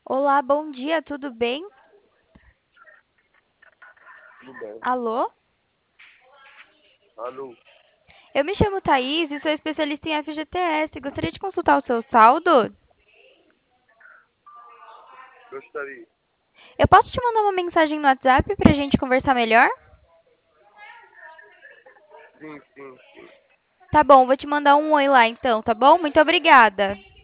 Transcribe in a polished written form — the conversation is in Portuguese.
Olá, bom dia, tudo bem? Tudo bem. Alô? Alô, Eu me chamo Thaís e sou especialista em FGTS. Gostaria de consultar o seu saldo? gostaria. Eu posso te mandar uma mensagem no WhatsApp para a gente conversar melhor? Sim, sim, sim. Tá bom, vou te mandar um oi lá então, tá bom? Muito obrigada.